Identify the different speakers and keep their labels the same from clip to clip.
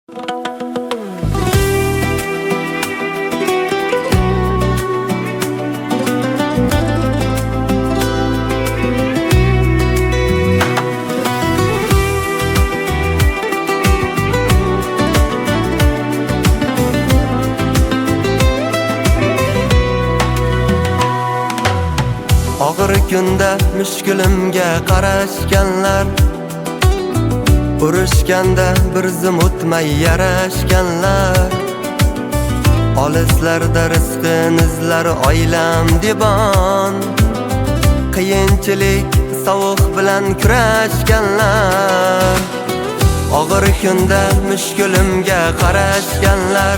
Speaker 1: Og'ir kunda mushkulimga qarashganlar, urushganda bir zum o'tmay yarashganlar. Olislarda rizqin izlari oilam debon, qiyinchilik sovuq bilan kurashganlar. Og'ir kunda mushkulimga qarashganlar,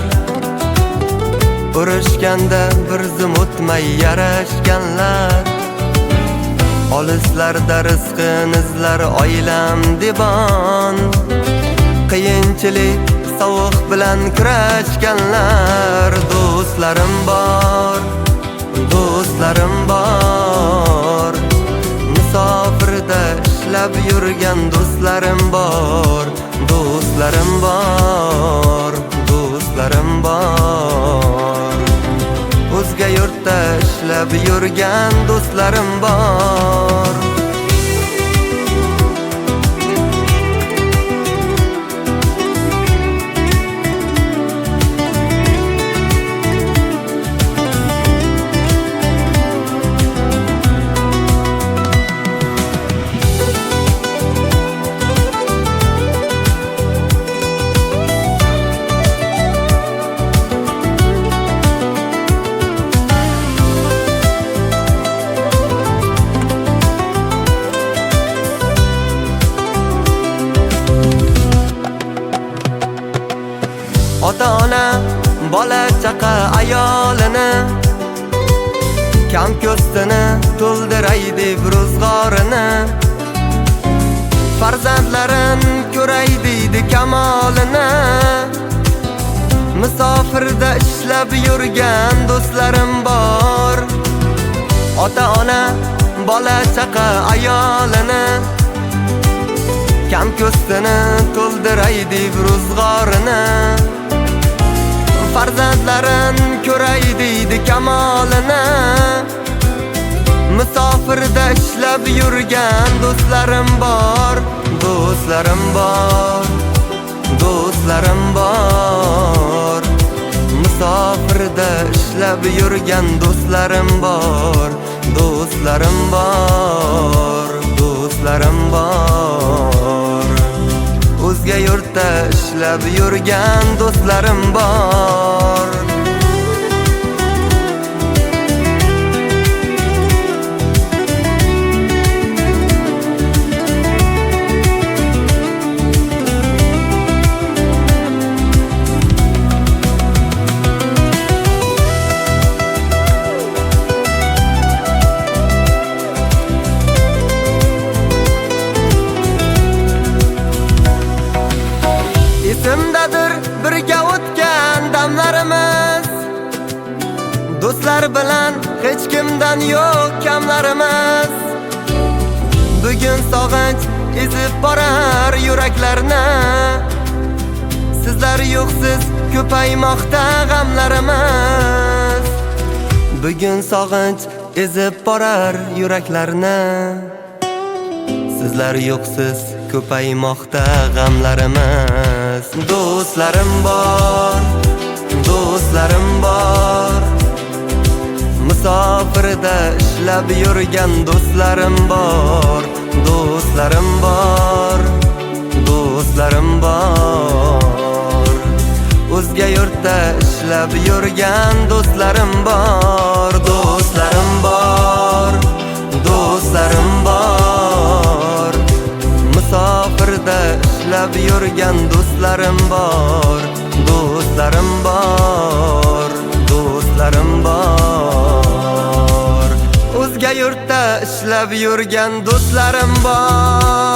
Speaker 1: urushganda bir zum o'tmay yarashganlar. Olislarda rizqin izlari oilam debon, qiyinchilik sovuq bilan kurashganlar. Do'stlarim bor, do'stlarim bor, musofirda ishlab yurgan do'stlarim bor. Do'stlarim bor, do'stlarim bor, o'zga yurtda ishlab yurgan do'stlarim bor. Ota-ona, bola chaqa ayolini, kam ko'stini to'ldiray deb ro'zg'orini, farzandlarin ko'ray deydi kamolini. Musofirda ishlab yurgan do'stlarim bor. Ota-ona, bola chaqa ayolini, kam ko'stini to'ldiray deb ro'zg'orini, farzandlarin ko'ray deydi kamolini. Musofirda ishlab yurgan do'stlarim bor. Do'stlarim bor, do'stlarim bor, musofirda ishlab yurgan do'stlarim bor. Do'stlarim bor, do'stlarim bor, o'zga yurtda ishlab yurgan do'stlarim bor. Esimdadir birga o'tgan damlarimiz, do'stlar bilan hech kimdan yo'q kamlarimiz. Bugun sog'inch ezib borar yuraklarni, sizlar yo'qsiz ko'paymoqda g'amlarimiz. Bugun sog'inch ezib borar yuraklarni, sizlar yo'qsiz ko'paymoqda g'amlarimiz. Do'stlarim bor, do'stlarim bor, musofirda ishlab yurgan do'stlarim bor. Do'stlarim bor, do'stlarim bor, o'zga yurtda ishlab yurgan do'stlarim bor. Do'stlarim bor, do'stlarim bor, musofirda ishlab yurgan do'stlarim bor. Do'stlarim bor, do'stlarim bor, o'zga yurtda ishlab yurgan do'stlarim bor.